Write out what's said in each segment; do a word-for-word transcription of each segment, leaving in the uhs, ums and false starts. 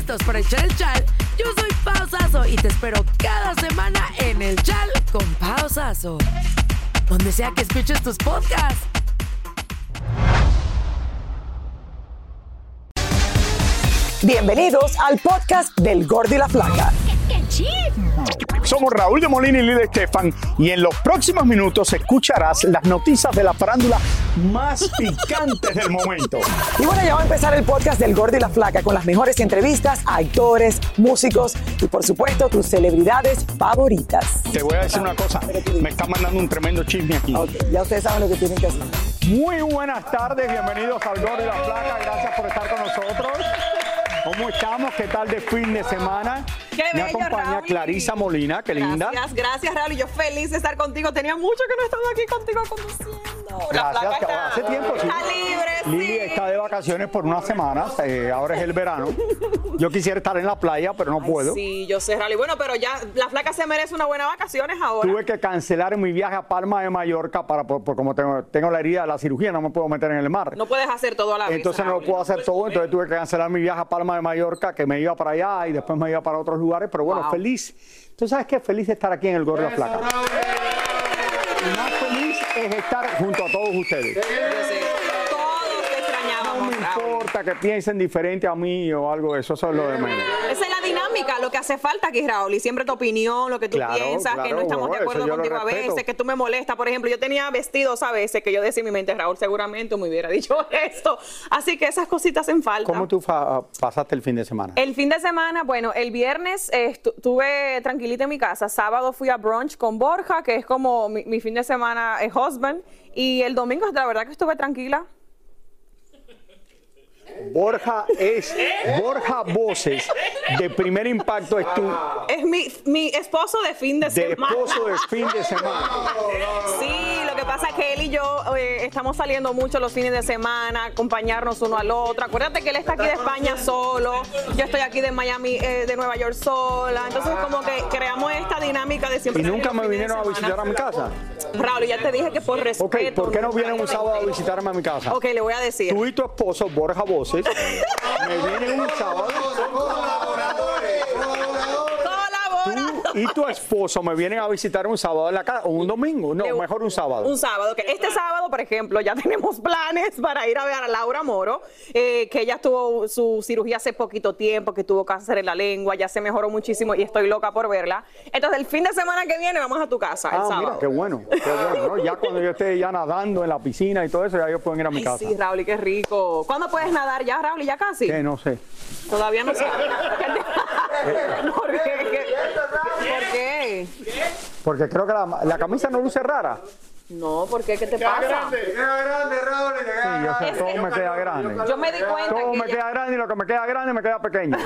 listos para echar el chal? Yo soy Pao Sasso y te espero cada semana en el Chal con Pao Sasso, donde sea que escuches tus podcasts. Bienvenidos al podcast del Gordo y la Flaca. Somos Raúl de Molina y Lidia Estefan y en los próximos minutos escucharás las noticias de la farándula más picantes del momento. Y bueno, ya va a empezar el podcast del Gordo y la Flaca con las mejores entrevistas a actores, músicos y por supuesto tus celebridades favoritas. Te voy a decir una cosa, me está mandando un tremendo chisme aquí. Okay, ya ustedes saben lo que tienen que hacer. Muy buenas tardes, bienvenidos al Gordo y la Flaca, gracias por estar con nosotros. ¿Cómo estamos? ¿Qué tal de fin de semana? Qué Me bello, acompaña Raúl. Clarisa Molina, qué linda. Gracias, gracias, Raúl. Y yo feliz de estar contigo. Tenía mucho que no estaba aquí contigo conduciendo. La Gracias, placa está, hace tiempo, sí. está libre, sí. Lili está de vacaciones por unas semanas, eh, ahora es el verano. Yo quisiera estar en la playa, pero no Ay, puedo. Sí, yo sé, Raúl. Bueno, pero ya la flaca se merece una buena vacaciones ahora. Tuve que cancelar mi viaje a Palma de Mallorca para, por, por como tengo, tengo la herida de la cirugía, no me puedo meter en el mar. No puedes hacer todo a la vez. Entonces no lo Raúl. puedo hacer todo, entonces tuve que cancelar mi viaje a Palma de Mallorca, que me iba para allá y después me iba para otros lugares, pero bueno, Wow. feliz. ¿Tú sabes qué? Feliz de estar aquí en el Gordo y la Flaca. Y más feliz es estar junto a todos ustedes. Yo sé. Todos te No extrañábamos, me Raúl. importa que piensen diferente a mí o algo de eso, eso es lo de menos. Esa es la dinámica, lo que hace falta aquí, Raúl, y siempre tu opinión, lo que tú Claro, piensas, claro, que no estamos de bueno, acuerdo eso yo lo contigo a respeto. veces, que tú me molestas. Por ejemplo, yo tenía vestidos a veces que yo decía en mi mente, Raúl, seguramente me hubiera dicho esto. Así que esas cositas hacen falta. ¿Cómo tú fa- pasaste el fin de semana? El fin de semana, bueno, el viernes eh, estu- estuve tranquilita en mi casa. Sábado fui a brunch con Borja, que es como mi, mi fin de semana eh, husband. Y el domingo, la verdad que estuve tranquila. Borja es Borja Voces de Primer Impacto, es tu Es mi, mi esposo de fin de, de semana. esposo de fin de semana. Sí, lo que pasa es que él y yo eh, estamos saliendo mucho los fines de semana, acompañarnos uno al otro. Acuérdate que él está aquí de España solo, yo estoy aquí de Miami, eh, de Nueva York sola. Entonces como que creamos esta dinámica de siempre. Y nunca salir los me fines de vinieron a semana. visitar a mi casa. Raúl, ya te dije que por respeto. Ok, ¿por qué no nunca vienen un te sábado a invité. visitarme a mi casa? Ok, le voy a decir. Tú y tu esposo, Borja Voces, me vienen un sábado. Colaborando. Tú y tu esposo me vienen a visitar un sábado en la casa, o un domingo, no, Le- mejor un sábado. Un sábado. Que este sábado, por ejemplo, ya tenemos planes para ir a ver a Laura Moro, eh, que ella tuvo su cirugía hace poquito tiempo, que tuvo cáncer en la lengua, ya se mejoró muchísimo y estoy loca por verla. Entonces, el fin de semana que viene vamos a tu casa, el Ah, sábado. mira, qué bueno, qué bueno, ¿no? Ya cuando yo esté ya nadando en la piscina y todo eso, ya ellos pueden ir a mi Ay, casa. sí, Raúl, y qué rico. ¿Cuándo puedes nadar ya, Raúl? ¿Ya casi? ¿Qué? No sé. Todavía no sabes. ¿Por qué? ¿Qué? ¿Por qué? Porque creo que la, la camisa no luce rara. No, ¿por qué? ¿Qué te pasa? queda grande, Raúl, le queda Sí, yo sé, Es todo que- me queda grande. Yo me di cuenta Todo que me ella- queda grande y lo que me queda grande me queda pequeño.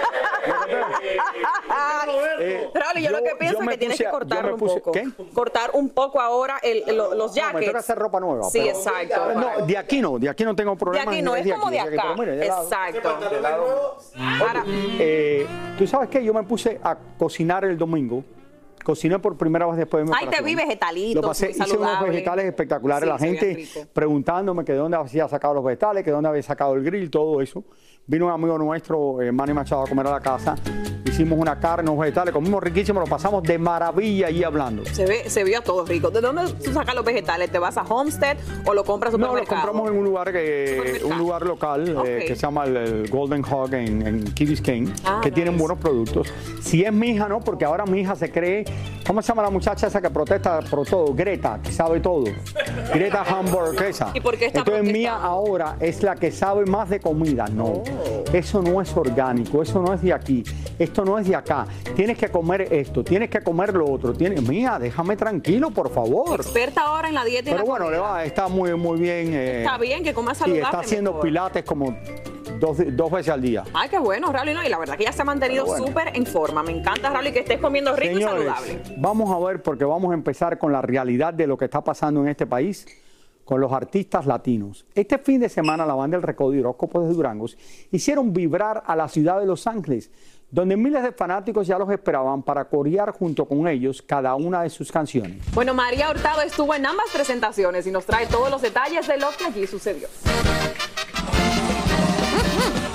Eh, Raúl, y yo, yo- lo que pienso yo es me que tienes puse que a- yo cortarlo me un puse- poco. ¿qué? Cortar un poco ahora el, lo- los No, me jackets. toca hacer ropa nueva. Sí, pero- exacto. No, de aquí no, de aquí no tengo De problema. aquí no, es como de acá. Exacto. Ahora, Eh, ¿Tú sabes qué? Yo me puse a cocinar el domingo. Cociné por primera vez después de mi ay, te operación. vi vegetalitos, Lo pasé, muy hice unos saludable. vegetales espectaculares. Sí, la se veían gente rico. preguntándome que de dónde había sacado los vegetales, que de dónde había sacado el grill, todo eso. Vino un amigo nuestro, eh, Manny Machado, a comer a la casa. Hicimos una carne, unos vegetales, comimos riquísimo, lo pasamos de maravilla allí hablando. se ve, se vio todo rico. ¿De dónde tú sacas los vegetales? ¿Te vas a Homestead o lo compras en No, lo supermercado? compramos en un lugar que Supermercado. un lugar local eh, Ok. que se llama el, el Golden Hog en, en Key Biscayne, Ah, que tienen nice. buenos productos. Si es mi hija, no, porque ahora mi hija se cree, ¿cómo se llama la muchacha esa que protesta por todo? Greta, que sabe todo. Greta hamburguesa. ¿Y por qué está Entonces mía protestando? ahora es la que sabe más de comida. No, Oh. eso no es orgánico, eso no es de aquí, esto no es de acá. Tienes que comer esto, tienes que comer lo otro. Tienes, mía, déjame tranquilo, por favor. Experta ahora en la dieta y Pero la bueno, le comida. va, está muy, muy bien. eh, Está bien que comas Sí, saludable. está haciendo mejor. pilates como dos, dos veces al día. Ay, qué bueno, Raúl. No, y la verdad que ella se ha mantenido Pero bueno. súper en forma. Me encanta, Raúl, y que estés comiendo rico y Señores, saludable. vamos a ver porque vamos a empezar con la realidad de lo que está pasando en este país con los artistas latinos. Este fin de semana la banda El Recodo y Horóscopos de Durangos hicieron vibrar a la ciudad de Los Ángeles, donde miles de fanáticos ya los esperaban para corear junto con ellos cada una de sus canciones. Bueno, María Hurtado estuvo en ambas presentaciones y nos trae todos los detalles de lo que allí sucedió.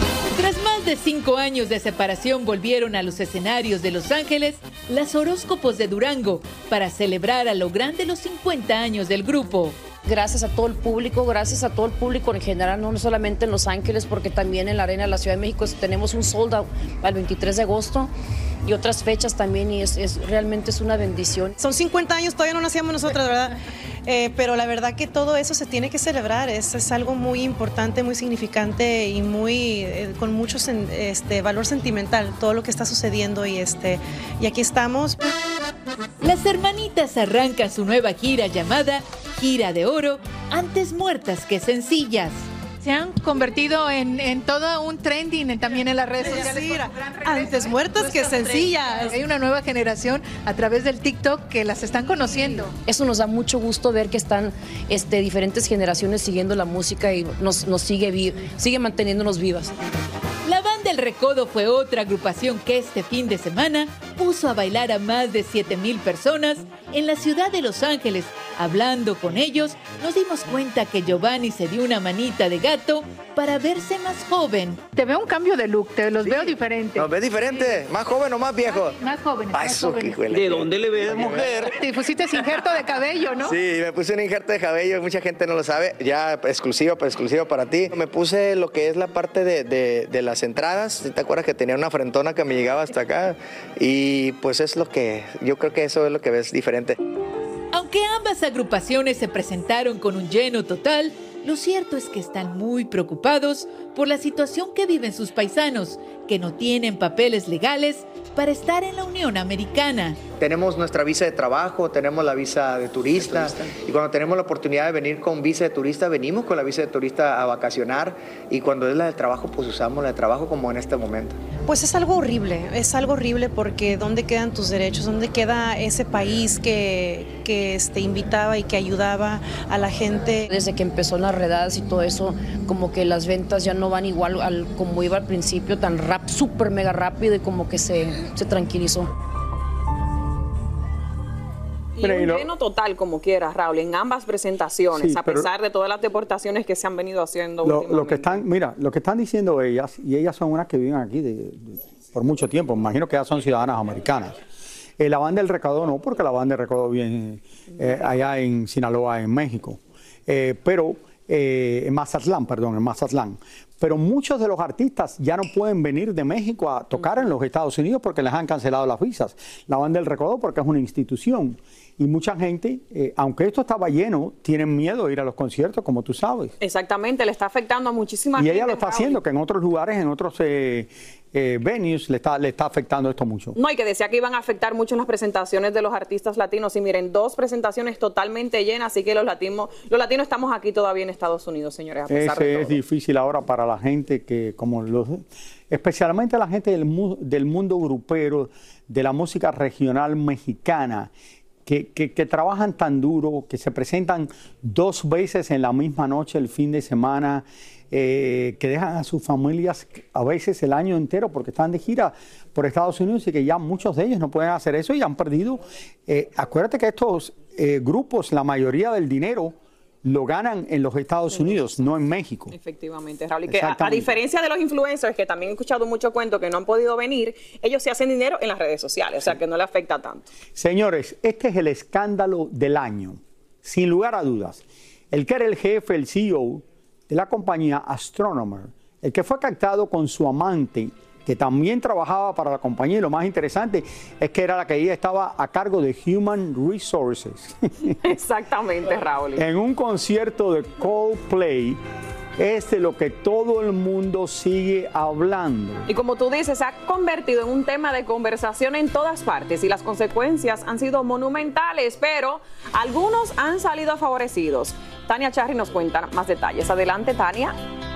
Tras más de cinco años de separación volvieron a los escenarios de Los Ángeles las Horóscopos de Durango para celebrar a lo grande los cincuenta años del grupo. Gracias a todo el público, gracias a todo el público en general, no solamente en Los Ángeles, porque también en la Arena de la Ciudad de México tenemos un sold out al veintitrés de agosto y otras fechas también, y es, es realmente es una bendición. Son cincuenta años, todavía no nacíamos nosotros, ¿verdad? Eh, pero la verdad que todo eso se tiene que celebrar, es, es algo muy importante, muy significante y muy eh, con mucho sen, este, valor sentimental, todo lo que está sucediendo, y, este, y aquí estamos. Las hermanitas arrancan su nueva gira llamada Gira de Oro, antes muertas que sencillas. Se han convertido en, en todo un trending en, también en las redes sociales. Sí, antes muertas que sencillas. Hay una nueva generación a través del TikTok que las están conociendo. Eso nos da mucho gusto ver que están este, diferentes generaciones siguiendo la música y nos, nos sigue, vi, sigue manteniéndonos vivas. La Banda El Recodo fue otra agrupación que este fin de semana puso a bailar a más de siete mil personas en la ciudad de Los Ángeles. Hablando con ellos, nos dimos cuenta que Giovanni se dio una manita de gato para verse más joven. Te veo un cambio de look, te los sí. veo diferente. ¿Nos ves diferente? Sí. ¿Más joven o más viejo? Más joven. Ay, más jóvenes. ¿De dónde le ves, mujer? Te pusiste injerto de cabello, ¿no? Sí, me puse un injerto de cabello, mucha gente no lo sabe, ya exclusivo, exclusivo para ti. Me puse lo que es la parte de, de, de las entradas, ¿te acuerdas que tenía una frentona que me llegaba hasta acá? Y pues es lo que, yo creo que eso es lo que ves diferente. Aunque ambas agrupaciones se presentaron con un lleno total, lo cierto es que están muy preocupados por la situación que viven sus paisanos, que no tienen papeles legales para estar en la Unión Americana. Tenemos nuestra visa de trabajo, tenemos la visa de turista, de turista, y cuando tenemos la oportunidad de venir con visa de turista, venimos con la visa de turista a vacacionar, y cuando es la de trabajo, pues usamos la de trabajo como en este momento. Pues es algo horrible, es algo horrible porque ¿dónde quedan tus derechos? ¿Dónde queda ese país que, que este, invitaba y que ayudaba a la gente? Desde que empezó las redadas y todo eso, como que las ventas ya no van igual al, como iba al principio, tan rap, súper mega rápido, y como que se, se tranquilizó. Y un lleno total, como quieras, Raúl, en ambas presentaciones, sí, a pesar de todas las deportaciones que se han venido haciendo lo, últimamente. Lo que están, mira, lo que están diciendo ellas, y ellas son unas que viven aquí de, de, por mucho tiempo, imagino que ellas son ciudadanas americanas. Eh, la Banda del Recodo no, porque la Banda del Recodo viene eh, allá en Sinaloa, en México. Eh, pero, eh, en Mazatlán, perdón, en Mazatlán. Pero muchos de los artistas ya no pueden venir de México a tocar en los Estados Unidos porque les han cancelado las visas. La Banda del Recodo porque es una institución. Y mucha gente, eh, aunque esto estaba lleno, tienen miedo de ir a los conciertos, como tú sabes. Exactamente, le está afectando a muchísima y gente. Y ella lo está haciendo, que en otros lugares, en otros eh, eh, venues, le está, le está afectando esto mucho. No, y que decía que iban a afectar mucho en las presentaciones de los artistas latinos. Y miren, dos presentaciones totalmente llenas, así que los latinos, los latinos estamos aquí todavía en Estados Unidos, señores, a pesar Ese de todo. Es difícil ahora para la gente que, como los, especialmente la gente del, mu del mundo grupero, de la música regional mexicana, Que, que, que trabajan tan duro, que se presentan dos veces en la misma noche el fin de semana, eh, que dejan a sus familias a veces el año entero porque están de gira por Estados Unidos y que ya muchos de ellos no pueden hacer eso y han perdido. Eh, acuérdate que estos eh, grupos, la mayoría del dinero lo ganan en los Estados Unidos, no en México. Efectivamente, Raúl. Y que a, a diferencia de los influencers, que también he escuchado mucho cuento que no han podido venir, ellos se hacen dinero en las redes sociales, o sea que no le afecta tanto. Señores, este es el escándalo del año, sin lugar a dudas. El que era el jefe, el C E O de la compañía Astronomer, el que fue captado con su amante, que también trabajaba para la compañía, y lo más interesante es que era la que ella estaba a cargo de Human Resources. Exactamente, Raúl. En un concierto de Coldplay, es de lo que todo el mundo sigue hablando. Y como tú dices, se ha convertido en un tema de conversación en todas partes y las consecuencias han sido monumentales, pero algunos han salido favorecidos. Tania Charri nos cuenta más detalles. Adelante, Tania.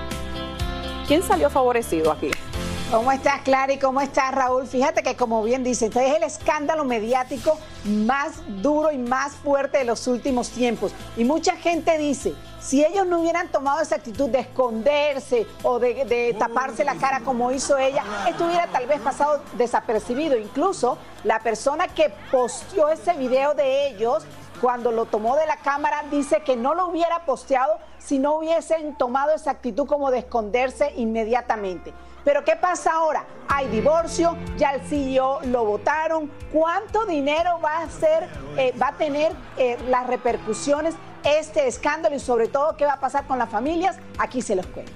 ¿Quién salió favorecido aquí? ¿Cómo estás, Clara? ¿Y cómo estás, Raúl? Fíjate que, como bien dice, este es el escándalo mediático más duro y más fuerte de los últimos tiempos. Y mucha gente dice, si ellos no hubieran tomado esa actitud de esconderse o de, de taparse la cara como hizo ella, esto hubiera tal vez pasado desapercibido. Incluso la persona que posteó ese video de ellos, cuando lo tomó de la cámara, dice que no lo hubiera posteado si no hubiesen tomado esa actitud como de esconderse inmediatamente. Pero ¿qué pasa ahora? Hay divorcio, ya el C E O lo votaron. ¿Cuánto dinero va a ser, eh, va a tener eh, las repercusiones este escándalo y sobre todo qué va a pasar con las familias? Aquí se los cuento.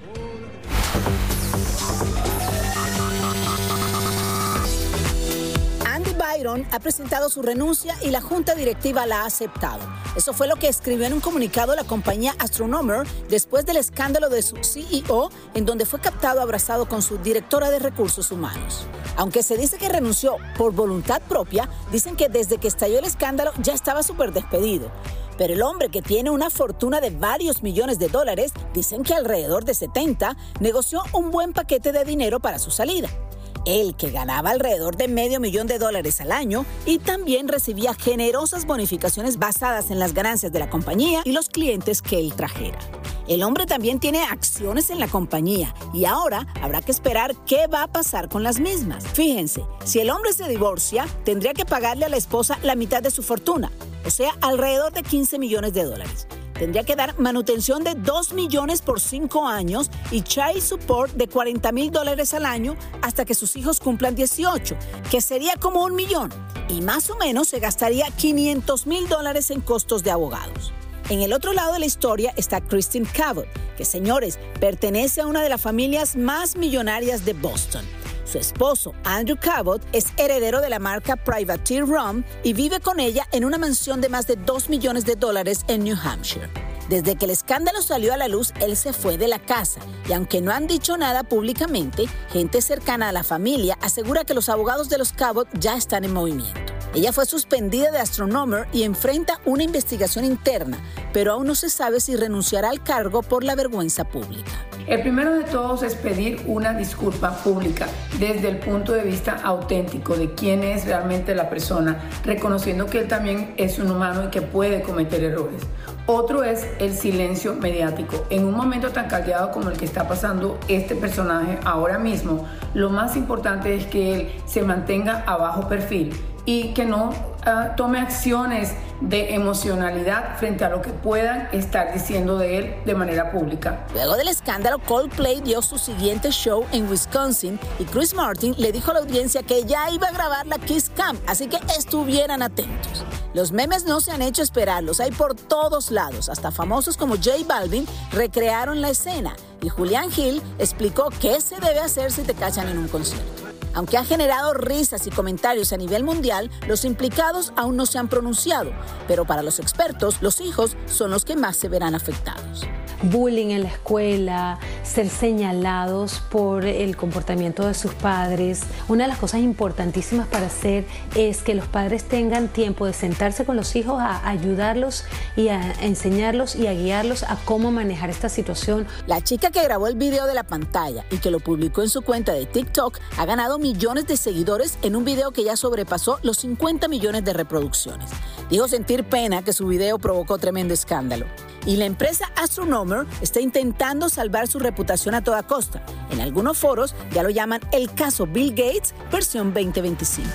Andy Byron ha presentado su renuncia y la junta directiva la ha aceptado. Eso fue lo que escribió en un comunicado la compañía Astronomer después del escándalo de su C E O, en donde fue captado abrazado con su directora de recursos humanos. Aunque se dice que renunció por voluntad propia, dicen que desde que estalló el escándalo ya estaba súper despedido. Pero el hombre, que tiene una fortuna de varios millones de dólares, dicen que alrededor de setenta, negoció un buen paquete de dinero para su salida. Él, que ganaba alrededor de medio millón de dólares al año y también recibía generosas bonificaciones basadas en las ganancias de la compañía y los clientes que él trajera. El hombre también tiene acciones en la compañía y ahora habrá que esperar qué va a pasar con las mismas. Fíjense, si el hombre se divorcia, tendría que pagarle a la esposa la mitad de su fortuna, o sea, alrededor de quince millones de dólares. Tendría que dar manutención de dos millones por cinco años y child support de cuarenta mil dólares al año hasta que sus hijos cumplan dieciocho, que sería como un millón. Y más o menos se gastaría quinientos mil dólares en costos de abogados. En el otro lado de la historia está Christine Cabot, que, señores, pertenece a una de las familias más millonarias de Boston. Su esposo, Andrew Cabot, es heredero de la marca Privateer Rum y vive con ella en una mansión de más de dos millones de dólares en New Hampshire. Desde que el escándalo salió a la luz, él se fue de la casa y aunque no han dicho nada públicamente, gente cercana a la familia asegura que los abogados de los Cabot ya están en movimiento. Ella fue suspendida de Astronomer y enfrenta una investigación interna, pero aún no se sabe si renunciará al cargo por la vergüenza pública. El primero de todos es pedir una disculpa pública desde el punto de vista auténtico de quién es realmente la persona, reconociendo que él también es un humano y que puede cometer errores. Otro es el silencio mediático. En un momento tan caldeado como el que está pasando este personaje ahora mismo, lo más importante es que él se mantenga a bajo perfil y que no uh, tome acciones de emocionalidad frente a lo que puedan estar diciendo de él de manera pública. Luego del escándalo, Coldplay dio su siguiente show en Wisconsin y Chris Martin le dijo a la audiencia que ya iba a grabar la Kiss Cam, así que estuvieran atentos. Los memes no se han hecho esperar, los hay por todos lados. Hasta famosos como J Balvin recrearon la escena y Julián Gil explicó qué se debe hacer si te cachan en un concierto. Aunque ha generado risas y comentarios a nivel mundial, los implicados aún no se han pronunciado, pero para los expertos, los hijos son los que más se verán afectados. Bullying en la escuela, ser señalados por el comportamiento de sus padres. Una de las cosas importantísimas para hacer es que los padres tengan tiempo de sentarse con los hijos a ayudarlos y a enseñarlos y a guiarlos a cómo manejar esta situación. La chica que grabó el video de la pantalla y que lo publicó en su cuenta de TikTok ha ganado millones de seguidores en un video que ya sobrepasó los cincuenta millones de reproducciones. Dijo sentir pena que su video provocó tremendo escándalo. Y la empresa Astronomer está intentando salvar su reputación a toda costa. En algunos foros ya lo llaman el caso Bill Gates, versión veinte veinticinco.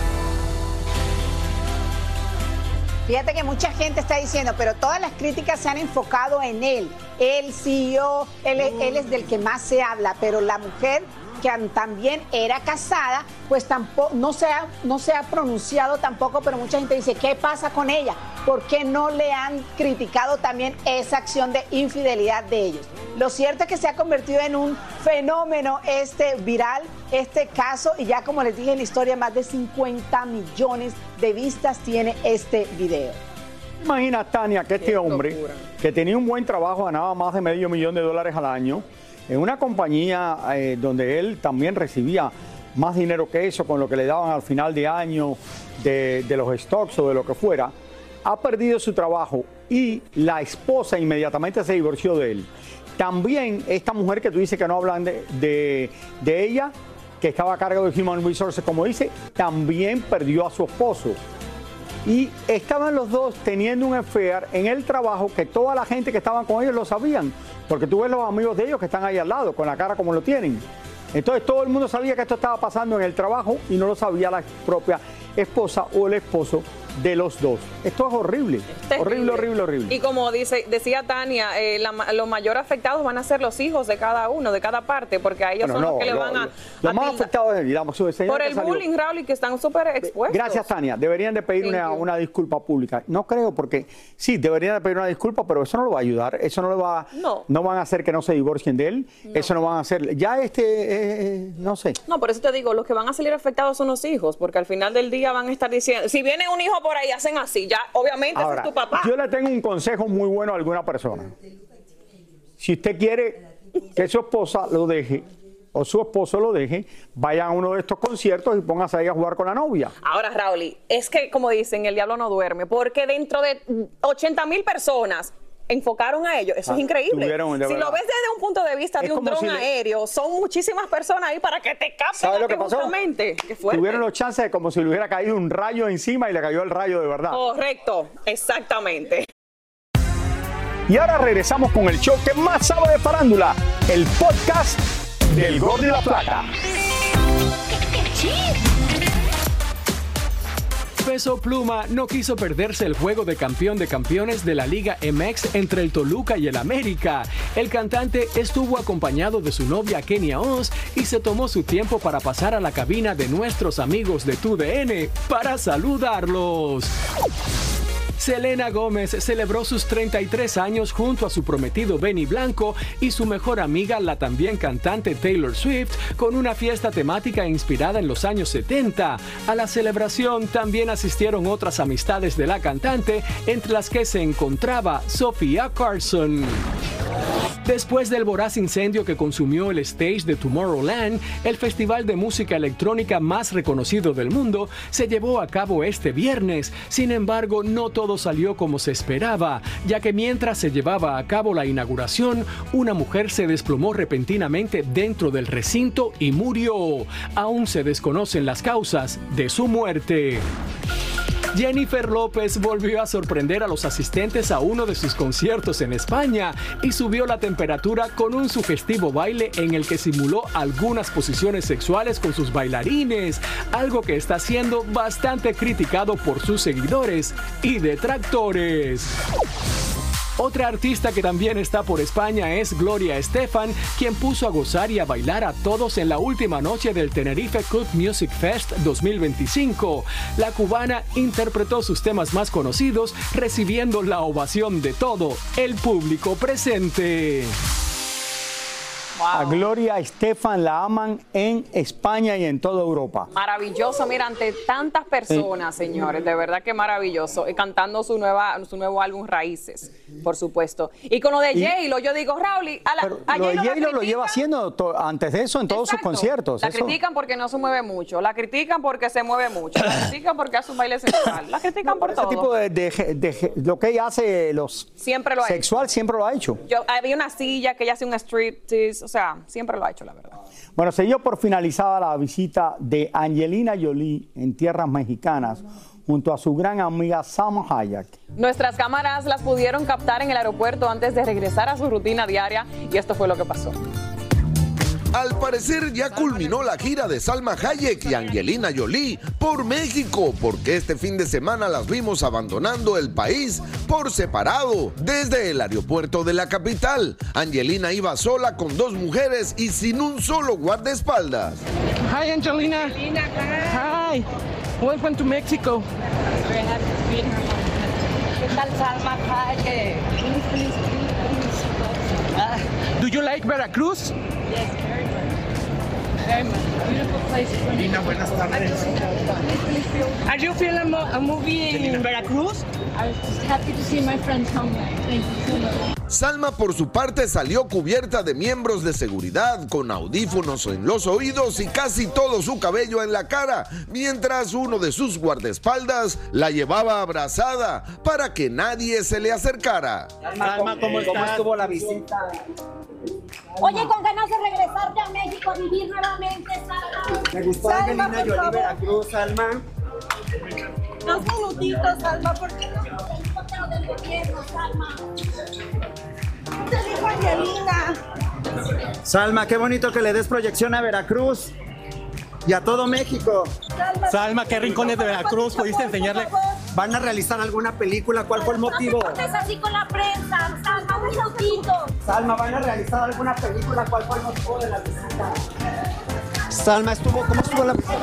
Fíjate que mucha gente está diciendo, pero todas las críticas se han enfocado en él. El C E O, él, él es del que más se habla, pero la mujer que también era casada, pues tampoco, no se ha, no se ha pronunciado tampoco, pero mucha gente dice, ¿qué pasa con ella? ¿Por qué no le han criticado también esa acción de infidelidad de ellos? Lo cierto es que se ha convertido en un fenómeno este viral, este caso, y ya como les dije en la historia, más de cincuenta millones de vistas tiene este video. Imagina, Tania, que este hombre, que tenía un buen trabajo, ganaba más de medio millón de dólares al año, en una compañía eh, donde él también recibía más dinero que eso, con lo que le daban al final de año de, de los stocks o de lo que fuera, ha perdido su trabajo y la esposa inmediatamente se divorció de él. También esta mujer que tú dices que no hablan de, de, de ella, que estaba a cargo de Human Resources, como dice, también perdió a su esposo. Y estaban los dos teniendo un affair en el trabajo que toda la gente que estaban con ellos lo sabían, porque tú ves los amigos de ellos que están ahí al lado, con la cara como lo tienen. Entonces todo el mundo sabía que esto estaba pasando en el trabajo y no lo sabía la propia esposa o el esposo de los dos. Esto es horrible, horrible, horrible, horrible. Y como dice, decía Tania, eh, la, los mayores afectados van a ser los hijos de cada uno, de cada parte, porque a ellos bueno, son no, los que le van a... Los más afectados es, digamos, su señor por el salió, bullying, Raúl, y que están súper expuestos. Gracias, Tania. Deberían de pedir una, una disculpa pública. No creo, porque sí, deberían de pedir una disculpa, pero eso no lo va a ayudar. Eso no lo va, no, no van a hacer que no se divorcien de él. No. Eso no van a hacer. Ya este, eh, no sé. No, por eso te digo, los que van a salir afectados son los hijos, porque al final del día van a estar diciendo, si viene un hijo por ahí, hacen así, ya, obviamente ahora, ese es tu papá. Yo le tengo un consejo muy bueno a alguna persona. Si usted quiere que su esposa lo deje, o su esposo lo deje, vayan a uno de estos conciertos y póngase ahí a jugar con la novia. Ahora, Raúl, es que, como dicen, el diablo no duerme, porque dentro de ochenta mil personas enfocaron a ellos. Eso ah, es increíble. Si lo ves desde un punto de vista es de un dron si aéreo, son muchísimas personas ahí para que te capten. ¿Sabes lo que pasó? Justamente. Qué fuerte. Tuvieron los chances de como si le hubiera caído un rayo encima y le cayó el rayo de verdad. Correcto, exactamente. Y ahora regresamos con el show que más sabe de farándula, el podcast del Gordo y la Flaca. Peso Pluma no quiso perderse el juego de campeón de campeones de la Liga M X entre el Toluca y el América. El cantante estuvo acompañado de su novia Kenia Oz y se tomó su tiempo para pasar a la cabina de nuestros amigos de T U D N para saludarlos. Selena Gómez celebró sus treinta y tres años junto a su prometido Benny Blanco y su mejor amiga, la también cantante Taylor Swift, con una fiesta temática inspirada en los años setenta. A la celebración también asistieron otras amistades de la cantante, entre las que se encontraba Sofía Carson. Después del voraz incendio que consumió el stage de Tomorrowland, el festival de música electrónica más reconocido del mundo, se llevó a cabo este viernes. Sin embargo, no todo salió como se esperaba, ya que mientras se llevaba a cabo la inauguración, una mujer se desplomó repentinamente dentro del recinto y murió. Aún se desconocen las causas de su muerte. Jennifer López volvió a sorprender a los asistentes a uno de sus conciertos en España y subió la temperatura con un sugestivo baile en el que simuló algunas posiciones sexuales con sus bailarines, algo que está siendo bastante criticado por sus seguidores y detractores. Otra artista que también está por España es Gloria Estefan, quien puso a gozar y a bailar a todos en la última noche del Tenerife Club Music Fest dos mil veinticinco. La cubana interpretó sus temas más conocidos, recibiendo la ovación de todo el público presente. Wow. A Gloria Estefan la aman en España y en toda Europa. Maravilloso, mira, ante tantas personas, sí. Señores, de verdad que maravilloso. Y cantando su nueva, su nuevo álbum Raíces, por supuesto. Y con lo de J-Lo, yo digo, Raúl, a, la, a lo de J-Lo lo lleva haciendo antes de eso en todos Exacto. sus conciertos. La eso. critican porque no se mueve mucho, la critican porque se mueve mucho, la critican porque hace un baile sensual, la critican por ese todo. tipo de, de, de, de, lo que ella hace los siempre lo sexual, hecho. siempre lo ha hecho. Yo, había una silla que ella hace un striptease, o sea, siempre lo ha hecho, la verdad. Bueno, se dio por finalizada la visita de Angelina Jolie en tierras mexicanas junto a su gran amiga Salma Hayek. Nuestras cámaras las pudieron captar en el aeropuerto antes de regresar a su rutina diaria y esto fue lo que pasó. Al parecer ya culminó la gira de Salma Hayek y Angelina Jolie por México, porque este fin de semana las vimos abandonando el país por separado desde el aeropuerto de la capital. Angelina iba sola con dos mujeres y sin un solo guardaespaldas. Hi Angelina. Angelina, hi. Welcome to Mexico. ¿Qué tal Salma Hayek? Do you like Veracruz? Yes, very much. Very much. Beautiful place. Lina, buenas tardes. Are you filming a movie in Veracruz? I was just happy to see my friends home. Thank you so much. Salma, por su parte, salió cubierta de miembros de seguridad, con audífonos en los oídos y casi todo su cabello en la cara, mientras uno de sus guardaespaldas la llevaba abrazada para que nadie se le acercara. Salma, ¿cómo estás? ¿Cómo estuvo la visita? Oye, con ganas de regresarte a México a vivir nuevamente, Salma. ¿Te gustó Angelina Jolie Veracruz, Salma? Dos minutitos, Salma, porque no te lo del gobierno, Salma. Te dijo Angelina. Salma, qué bonito que le des proyección a Veracruz y a todo México. Salma, Salma, qué rincones de Veracruz pudiste enseñarle. ¿Van a realizar alguna película? ¿Cuál fue el motivo? No te así con la prensa, Salma, un minutito. Salma, ¿van a realizar alguna película? ¿Cuál fue el motivo de la visita? Salma, estuvo, ¿cómo estuvo la visita?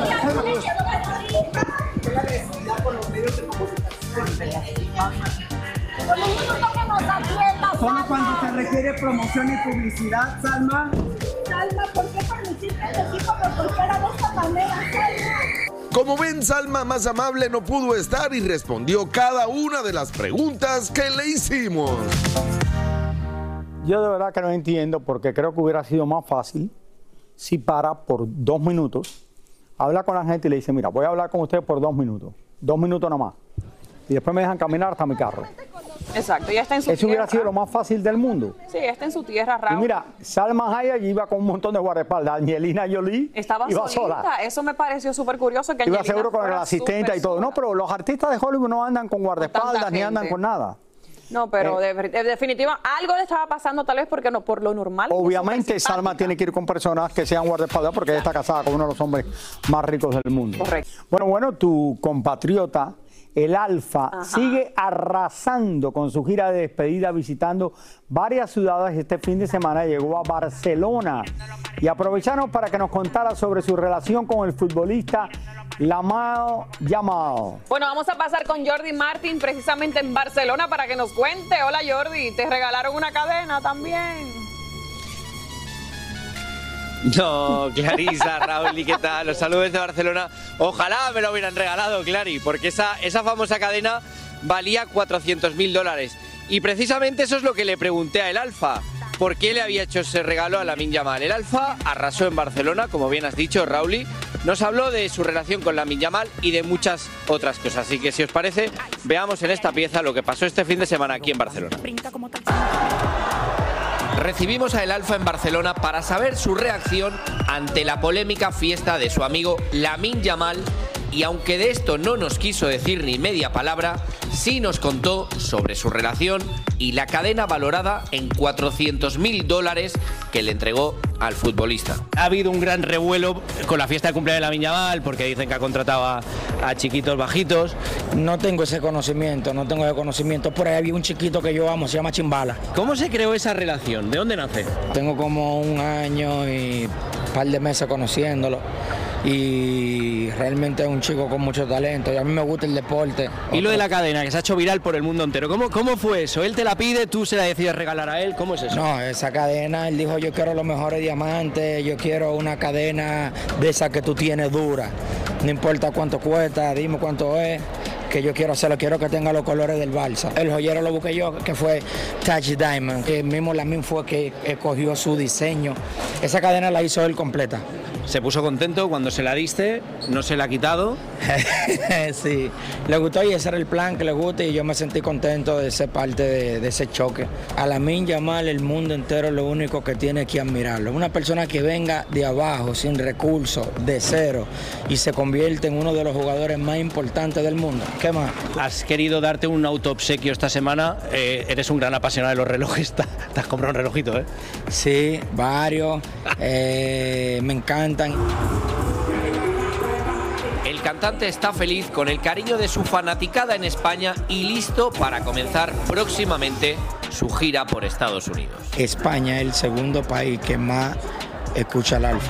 ¿Qué agresividad con los medios de comunicación? Con un minuto que nos atienda, Solo cuando se requiere promoción y publicidad, Salma. Salma, ¿por qué permitir que el equipo me golpeara de esta manera, Salma? Como ven, Salma, más amable no pudo estar y respondió cada una de las preguntas que le hicimos. Yo de verdad que no entiendo, porque creo que hubiera sido más fácil si para por dos minutos, habla con la gente y le dice, mira, voy a hablar con ustedes por dos minutos, dos minutos nomás, y después me dejan caminar hasta mi carro. Exacto, ya está en su Eso tierra. hubiera sido lo más fácil del mundo. Sí, está en su tierra, Raúl. Y mira, Salma Hayek iba con un montón de guardaespaldas. Angelina Jolie Estaba iba solita. sola. Eso me pareció súper curioso. Que Iba Angelina seguro con el fuera asistente súper y todo. No, pero los artistas de Hollywood no andan con guardaespaldas ni andan gente. con nada. No, pero Eh, de, de definitiva, algo le estaba pasando tal vez porque no, por lo normal. Obviamente Salma tiene que ir con personas que sean guardaespaldas porque ella está casada con uno de los hombres más ricos del mundo. Correcto. Bueno, bueno, tu compatriota, el Alfa, sigue arrasando con su gira de despedida, visitando varias ciudades. Este fin de semana llegó a Barcelona y aprovechamos para que nos contara sobre su relación con el futbolista Lamine Yamal. Bueno, vamos a pasar con Jordi Martín precisamente en Barcelona para que nos cuente. Hola Jordi, te regalaron una cadena también. No, Clarisa, Raúl, ¿y qué tal? Los saludos de Barcelona. Ojalá me lo hubieran regalado, Clary, porque esa, esa famosa cadena valía cuatrocientos mil dólares. Y precisamente eso es lo que le pregunté a El Alfa. ¿Por qué le había hecho ese regalo a Lamine Yamal? El Alfa arrasó en Barcelona, como bien has dicho, Raúl. Nos habló de su relación con Lamine Yamal y de muchas otras cosas. Así que si os parece, veamos en esta pieza lo que pasó este fin de semana aquí en Barcelona. Recibimos a El Alfa en Barcelona para saber su reacción ante la polémica fiesta de su amigo Lamine Yamal, y aunque de esto no nos quiso decir ni media palabra, sí nos contó sobre su relación y la cadena valorada en cuatrocientos mil dólares que le entregó al futbolista. Ha habido un gran revuelo con la fiesta de cumpleaños de Lamine Yamal porque dicen que ha contratado a, a chiquitos bajitos. No tengo ese conocimiento, no tengo ese conocimiento. Por ahí había un chiquito que yo amo, se llama Chimbala. ¿Cómo se creó esa relación? ¿De dónde nace? Tengo como un año y un par de meses conociéndolo. Y realmente es un chico con mucho talento y a mí me gusta el deporte. Y lo de la cadena, que se ha hecho viral por el mundo entero. ¿Cómo, cómo fue eso? ¿Él te la pide, tú se la decides regalar a él? ¿Cómo es eso? No, esa cadena, él dijo yo quiero los mejores diamantes, yo quiero una cadena de esa que tú tienes dura. No importa cuánto cuesta, dime cuánto es, que yo quiero hacerlo, quiero que tenga los colores del Barça. El joyero lo busqué yo, que fue Touch Diamond. El mismo Lamine fue que escogió su diseño. Esa cadena la hizo él completa. Se puso contento cuando se la diste, no se la ha quitado. Sí, le gustó y ese era el plan, que le guste, y yo me sentí contento de ser parte de, de ese choque. A Lamine Yamal el mundo entero lo único que tiene que admirarlo. Una persona que venga de abajo, sin recursos, de cero, y se convierte en uno de los jugadores más importantes del mundo. ¿Qué más? Has querido darte un autoobsequio esta semana, eh, eres un gran apasionado de los relojes, te has comprado un relojito, ¿eh? Sí, varios, eh, me encantan. El cantante está feliz con el cariño de su fanaticada en España y listo para comenzar próximamente su gira por Estados Unidos. España es el segundo país que más escucha al Alfa.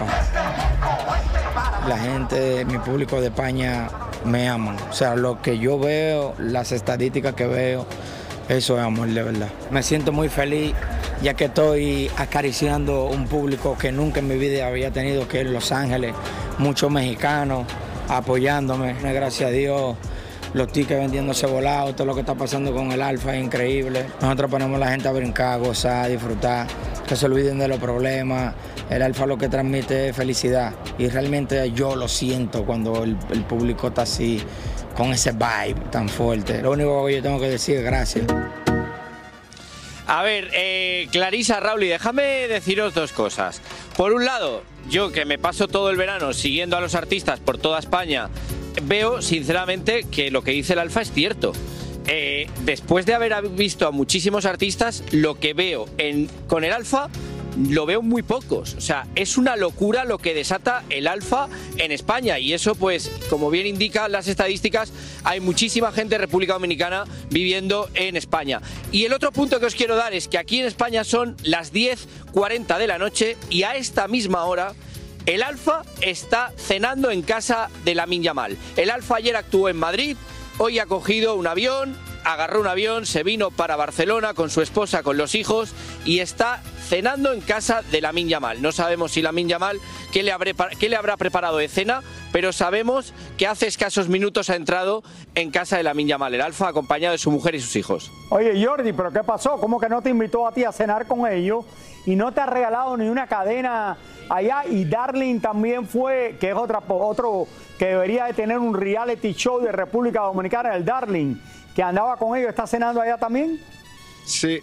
La gente, mi público de España me ama. O sea, lo que yo veo, las estadísticas que veo, eso es amor de verdad. Me siento muy feliz ya que estoy acariciando un público que nunca en mi vida había tenido, que es Los Ángeles, muchos mexicanos apoyándome. Gracias a Dios, los tickets vendiéndose volados, todo lo que está pasando con el Alfa es increíble. Nosotros ponemos a la gente a brincar, a gozar, a disfrutar, que se olviden de los problemas. El Alfa lo que transmite es felicidad y realmente yo lo siento cuando el, el público está así, con ese vibe tan fuerte. Lo único que yo tengo que decir es gracias. A ver, eh, Clarisa, Raúl, y déjame deciros dos cosas. Por un lado, yo que me paso todo el verano siguiendo a los artistas por toda España, veo sinceramente que lo que dice el Alfa es cierto. Eh, después de haber visto a muchísimos artistas, lo que veo en, con el Alfa lo veo muy pocos. O sea, es una locura lo que desata el Alfa en España y eso, pues, como bien indican las estadísticas, hay muchísima gente de República Dominicana viviendo en España. Y el otro punto que os quiero dar es que aquí en España son las diez cuarenta de la noche y a esta misma hora el Alfa está cenando en casa de Lamine Yamal. El Alfa ayer actuó en Madrid, hoy ha cogido un avión, agarró un avión, se vino para Barcelona con su esposa, con los hijos y está cenando en casa de Lamine Yamal. No sabemos si Lamine Yamal qué le, habré, qué le habrá preparado de cena, pero sabemos que hace escasos minutos ha entrado en casa de Lamine Yamal, el Alfa, acompañado de su mujer y sus hijos. Oye, Jordi, ¿pero qué pasó? ¿Cómo que no te invitó a ti a cenar con ellos y no te ha regalado ni una cadena allá? Y Darling también fue, que es otra, otro que debería de tener un reality show de República Dominicana, el Darling, que andaba con ellos, ¿está cenando allá también? Sí.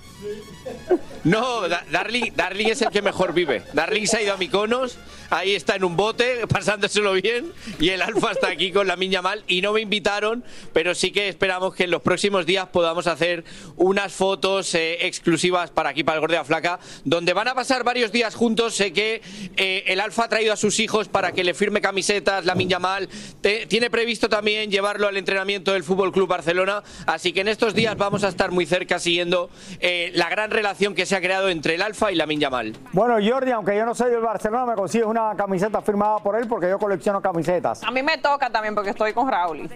No, da Darling, Darling es el que mejor vive. Darling se ha ido a Mykonos, ahí está en un bote, pasándoselo bien, y el Alfa está aquí con Lamine Yamal y no me invitaron, pero sí que esperamos que en los próximos días podamos hacer unas fotos eh, exclusivas para aquí, para el Gordo de la Flaca, donde van a pasar varios días juntos. Sé que eh, el Alfa ha traído a sus hijos para que le firme camisetas Lamine Yamal, Te, tiene previsto también llevarlo al entrenamiento del Fútbol Club Barcelona, así que en estos días vamos a estar muy cerca siguiendo eh, la gran relación que se ha creado entre el Alfa y Lamine Yamal. Bueno, Jordi, aunque yo no soy del Barcelona, me consigues una camiseta firmada por él porque yo colecciono camisetas. A mí me toca también porque estoy con Raúl.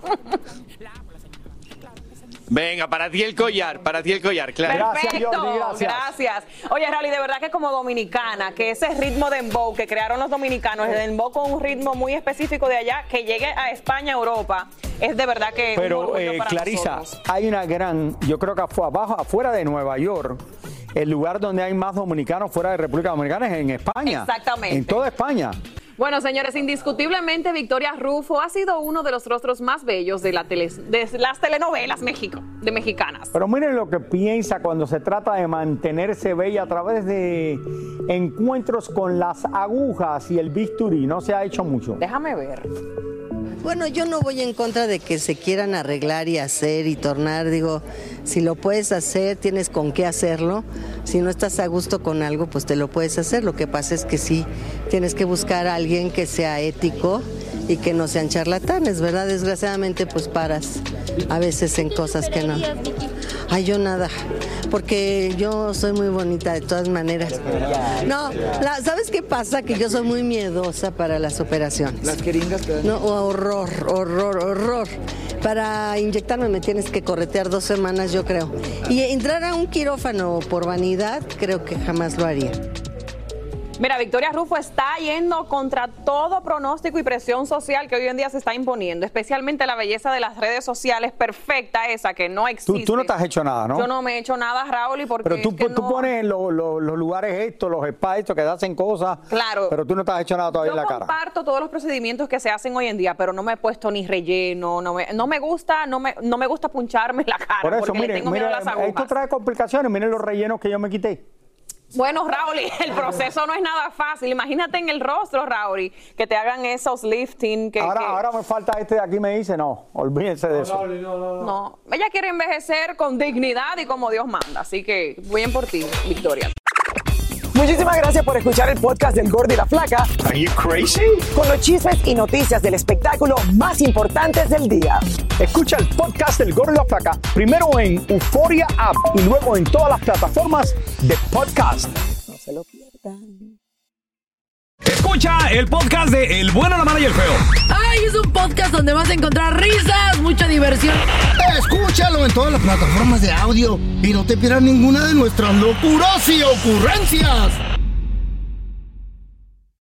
Venga, para ti el collar, para ti el collar, claro. Perfecto, gracias, Jordi, gracias. gracias. Oye, Raúl, de verdad que como dominicana, que ese ritmo de dembow que crearon los dominicanos, el dembow con un ritmo muy específico de allá, que llegue a España, Europa, es de verdad que Pero, un orgullo eh, para Clarisa, nosotros. hay una gran, yo creo que fue abajo, afuera de Nueva York, el lugar donde hay más dominicanos fuera de República Dominicana es en España. Exactamente. En toda España. Bueno, señores, indiscutiblemente Victoria Rufo ha sido uno de los rostros más bellos de, la tele, de las telenovelas México, de mexicanas. Pero miren lo que piensa cuando se trata de mantenerse bella a través de encuentros con las agujas y el bisturí. No se ha hecho mucho. Déjame ver. Bueno, yo no voy en contra de que se quieran arreglar y hacer y tornar. Digo, si lo puedes hacer, tienes con qué hacerlo. Si no estás a gusto con algo, pues te lo puedes hacer. Lo que pasa es que sí, tienes que buscar a alguien que sea ético y que no sean charlatanes, ¿verdad? Desgraciadamente, pues paras a veces en cosas que no. Ay, yo nada, porque yo soy muy bonita de todas maneras. No, la, ¿sabes qué pasa? Que yo soy muy miedosa para las operaciones. Las jeringas te dan. No, horror, horror, horror. Para inyectarme me tienes que corretear dos semanas, yo creo. Y entrar a un quirófano por vanidad, creo que jamás lo haría. Mira, Victoria Rufo está yendo contra todo pronóstico y presión social que hoy en día se está imponiendo, especialmente la belleza de las redes sociales, perfecta esa que no existe. Tú, tú no te has hecho nada, ¿no? Yo no me he hecho nada, Raúl, y porque Pero tú, es que tú no... pones los, los, los lugares estos, los spas estos que hacen cosas. Claro. Pero tú no te has hecho nada todavía Yo en la cara. Yo comparto todos los procedimientos que se hacen hoy en día, pero no me he puesto ni relleno, no me, no me gusta, no me, no me gusta puncharme la cara. Por eso, porque mire, le tengo mire, miedo a las agujas. esto trae complicaciones. Miren los rellenos que yo me quité. Bueno, Raúl, el proceso no es nada fácil. Imagínate en el rostro, Raúl, que te hagan esos lifting. Que, ahora, que... ahora me falta este de aquí, me dice, no, olvídense de eso. No, no, no, no. Ella quiere envejecer con dignidad y como Dios manda. Así que bien por ti, Victoria. Muchísimas gracias por escuchar el podcast del Gordo y la Flaca. Are you crazy? Con los chismes y noticias del espectáculo más importantes del día. Escucha el podcast del Gordo y la Flaca primero en Euforia App y luego en todas las plataformas de podcast. No se lo pierdan. Escucha el podcast de El Bueno, la Mala y el Feo. Ay, es un podcast donde vas a encontrar risas, mucha diversión. Escúchalo en todas las plataformas de audio y no te pierdas ninguna de nuestras locuras y ocurrencias.